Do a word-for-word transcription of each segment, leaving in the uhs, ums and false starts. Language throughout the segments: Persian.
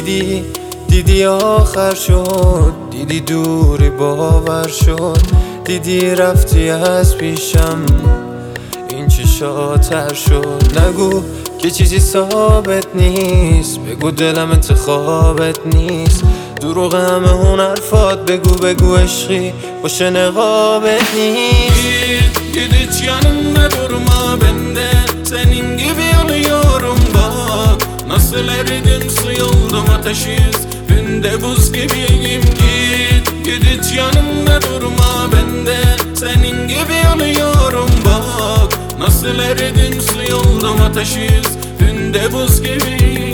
دیدی دیدی آخر شد، دیدی دوری باور شد، دیدی رفتی از پیشم این چشاتر شد. نگو که چیزی ثابت نیست، بگو دلم انتخابت نیست، دروغ همه اون حرفات begu begu عشقی باشه نقابet نیست. Hiç yanımda durma bende, senin gibi yanıyorum bak. Nasıl eridim su oldum ateşiz, günde buz gibiyim. Git git hiç yanımda durma bende, senin gibi yanıyorum bak. Nasıl eridim su oldum ateşiz, günde buz gibiyim.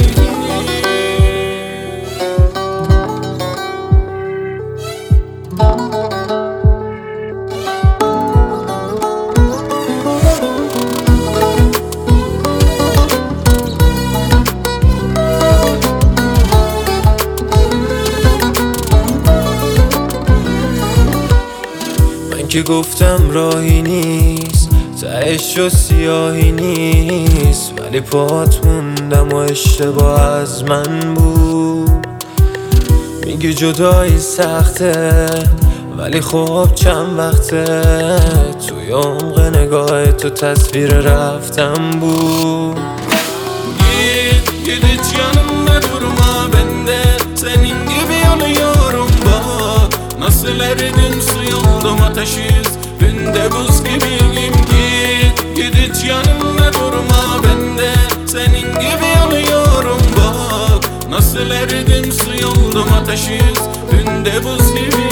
که گفتم راهی نیست، تهش و سیاهی نیست، ولی پات موندم و اشتباه از من بود. میگی جدایی سخته ولی خب چند وقته، توی عمق نگاه تو تصویر رفتم بود. Git git hiç yanımda durma bende, senin gibi yanıyorum bak. Nasıl eridim su oldum ateşiz, günde buz gibiyim. Git git hiç yanımda durma bende, senin gibi yanıyorum bak. Nasıl eridim su oldum ateşiz, günde buz gibi.